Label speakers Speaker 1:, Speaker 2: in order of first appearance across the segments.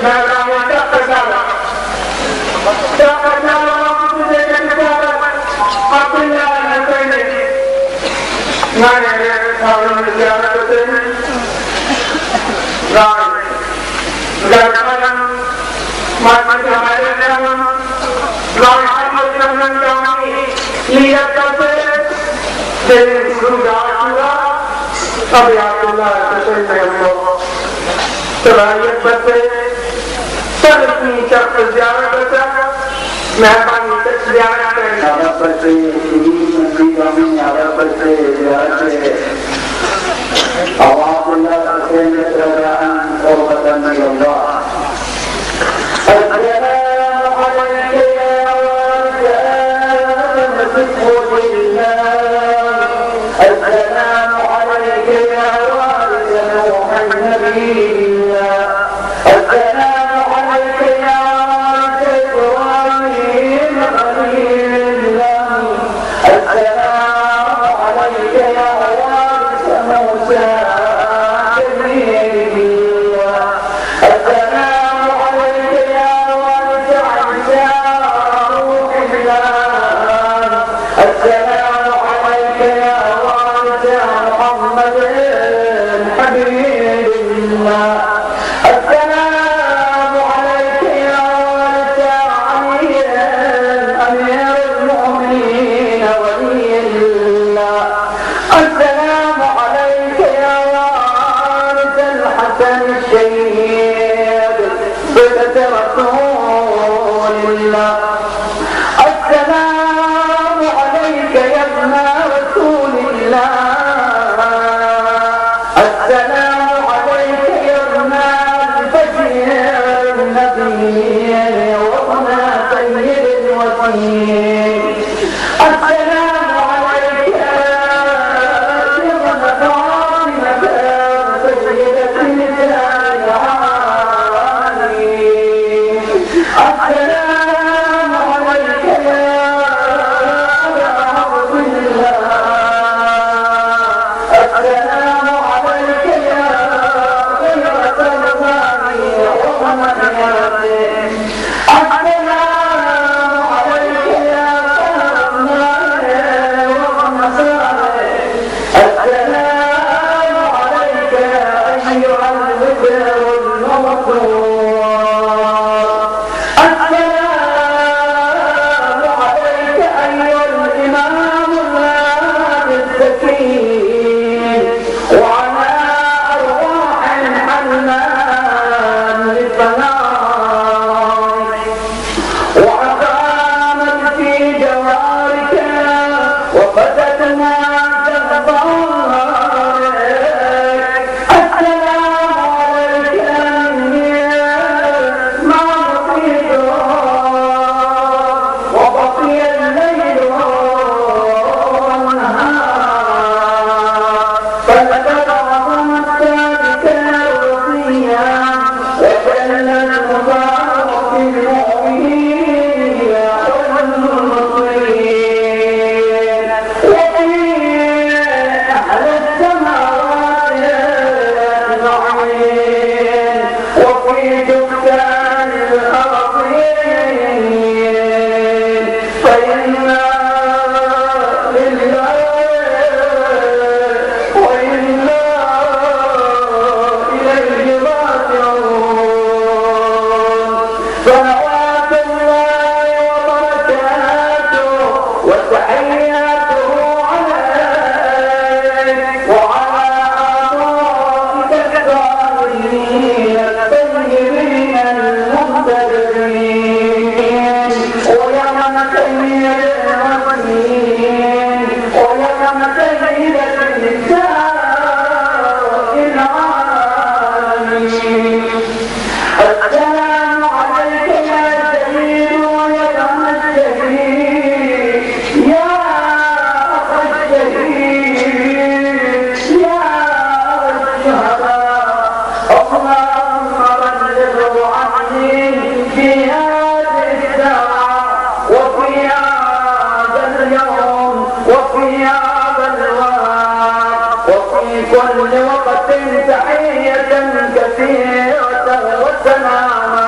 Speaker 1: كل وقت تحية كثيرة وسلاما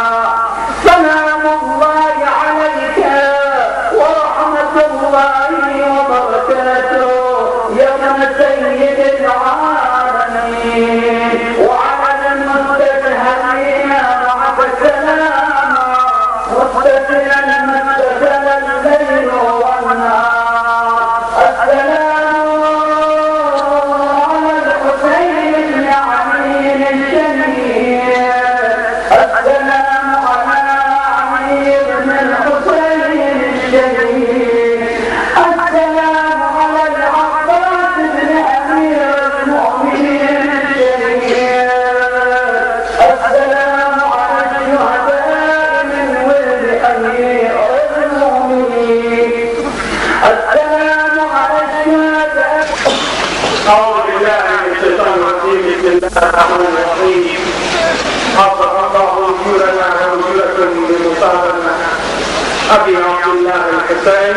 Speaker 1: الرحمن الرحيم. أصلح الله أجورنا وأجوركم بمصابنا أبي عبد الله الحسين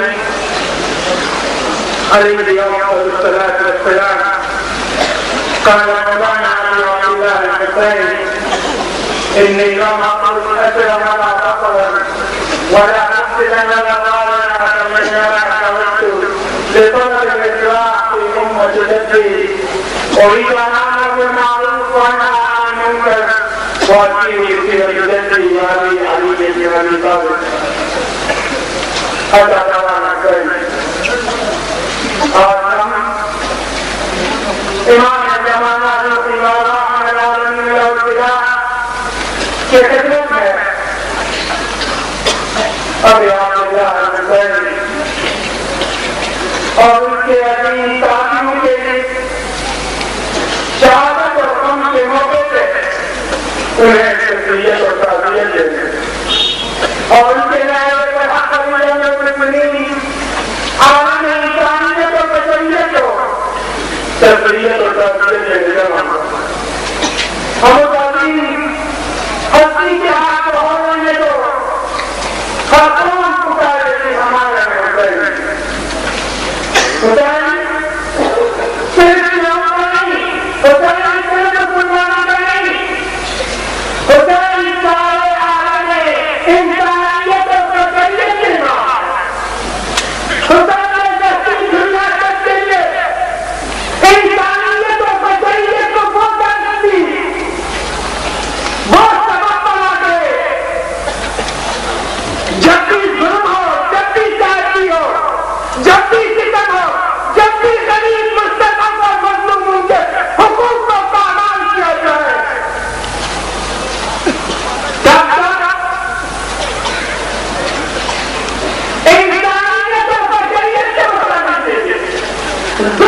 Speaker 1: عليه أفضل الصلاة والسلام. قال مولانا أبي عبد الله الحسين: إني لم أقل أجر ولا بطلا ولا أفسدا ولا ضالنا كمن يراك وجهه لطلب الإصلاح في أمة جدي. أريد أن أعمل بالمعروف وأنهى عن المنكر وأتيه في جدي وأبي علي بن أبي طالب. هذا مولانا الكريم. إمام الزمانات الإمام رحمة العالمين له الابتداء في خدمت میں ابی عبد اللہ الحسین اور اس کے عظیم ساتھیوں کے شہادت اور غم کے موقع پہ انہیں شخصیت اور تعزیت دیتے اور ان کے نائب پر حق المؤمنین عالم انسانیت اور بشریت کو تربیت اور تعزیت دینے کا معاملہ. ہم ہستی کے ہاتھ کو ہونے دو. خاتون پکارے تھے ہمارے حسین. حسین صرف نام نہیں، حسین صرف مسلمان نہیں، حسین سارے عالم انسانیت اور بشریت کے نام. حسین دستی دنیا تک کے لیے انسانیت اور بشریت کو پہنچا دی. وہ سبب بنا کے جب بھی ظلم ہو، جب بھی زیادتی ہو، جب بھی ستم ہو، جب بھی غریب مستضعف اور مظلوموں کے حقوق کو پامال کیا جائے، تب تک انسانیت اور بشریت کے مطابق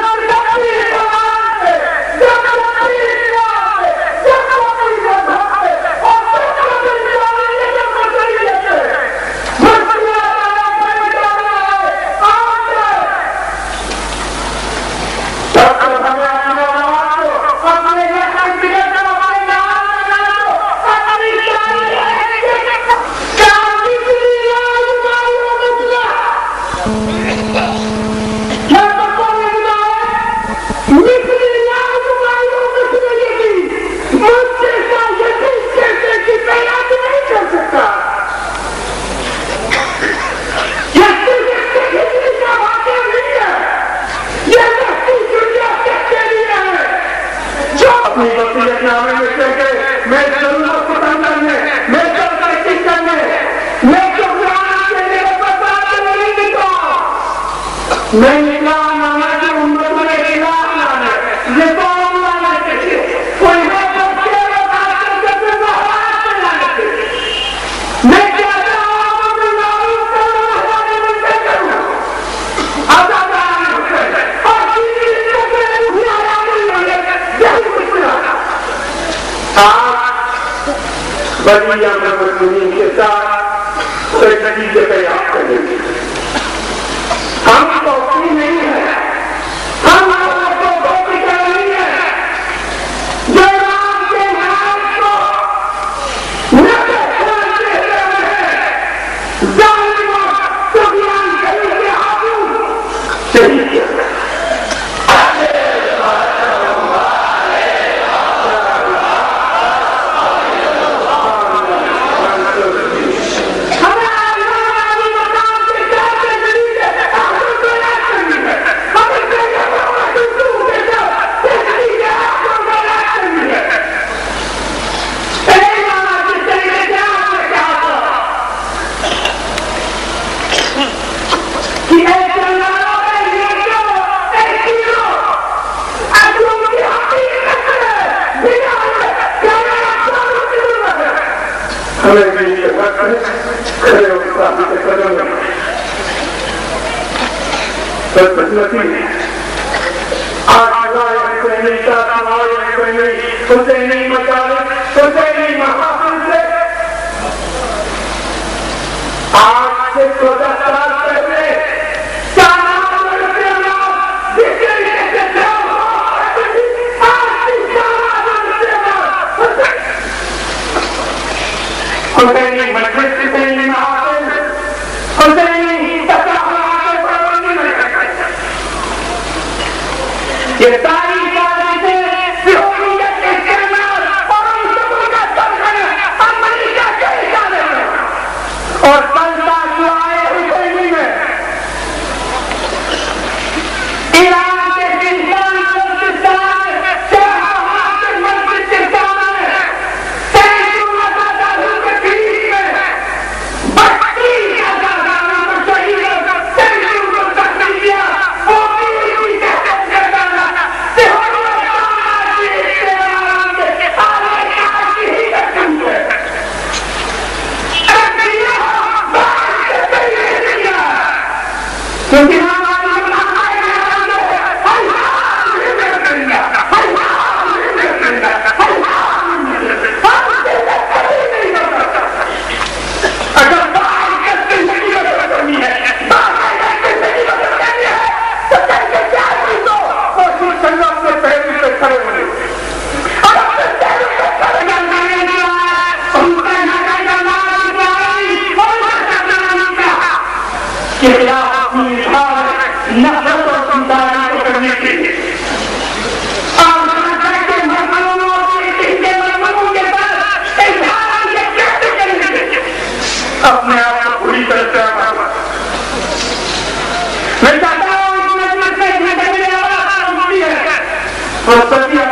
Speaker 1: المسلمین کے ساتھ ایک نتیجے پہ یاد کریں گے. ہم توقی نہیں ہیں، ہم کو توقی نہیں ہے. جو رام کے نام کو نبے ہیں ظالم و طغیان کرنے کے ہاتھوں شہید کیا گیا. आज से 14 साल पहले हुसैनी मजलिस हुसैनी महाफिल हुसैनी तकरार ये सारी बातें सिहोरियत के इस्तेमाल और उन का सरखन अमेरिका के इशारे और संता दुआए हुसैनी में ईरान के किसान बलूचिस्तान शाहजहां के बलूचिस्तान में सैकड़ों आजादारों के बीच में 32 आजादारों को शहीद सैकड़ों को जख्मी किया वो भी की शहादत का गाना सिहोरियत समाज के इस्तेमाल के आले की ही कसम से क्योंकि अपने आप को पूरी तरह से मैं चाहता हूँ इस मजलिस में है